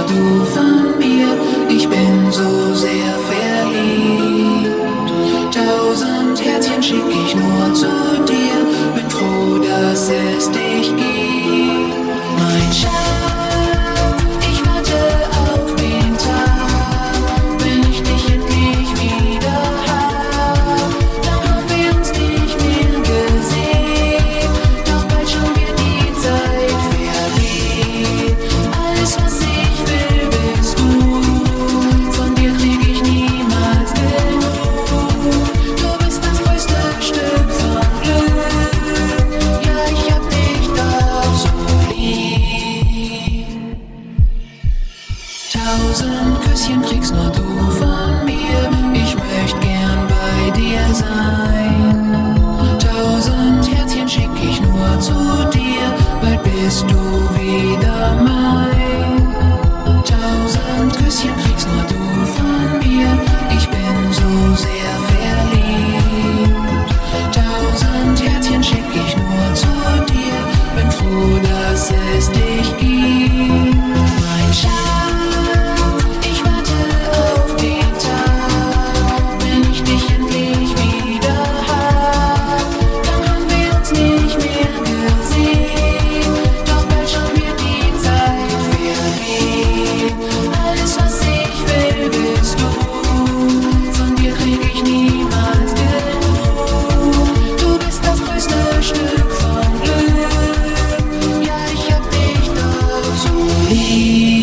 du von mir? Ich bin so sehr verliebt. 1000 Herzchen schick ich nur zu dir. Bin froh, dass es dich gibt. Mein Schatz, ich warte auf den Tag, wenn ich dich endlich wieder hab. Dann haben wir uns nicht mehr gesehen, doch bald schon wird die Zeit vergehen. Alles, was ich will, bist du. Von dir krieg ich niemals genug. Du bist das größte Stück von Glück. Ja, ich hab dich doch so lieb. 1000 Küsschen kriegst nur du von mir. Ich möcht gern bei dir sein. 1000 Herzchen schick ich nur zu dir. Bald bist du wieder mein. 1000 Küsschen kriegst nur du von mir. Ich bin so sehr verliebt. 1000 Herzchen schick ich nur zu dir. Bin froh, dass es dich gibt. Mein Schatz, ich warte auf den Tag, wenn ich dich endlich wieder hab. Dann haben wir uns nicht mehr gesehen, doch bald schon wird die Zeit vergehen. Alles, was ich will, bist du. Von dir krieg ich niemals genug. Du bist das größte Stück von Glück. Ja, ich hab dich doch so lieb.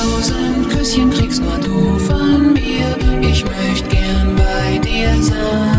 1000 Küsschen kriegst nur du von mir. Ich möcht gern bei dir sein.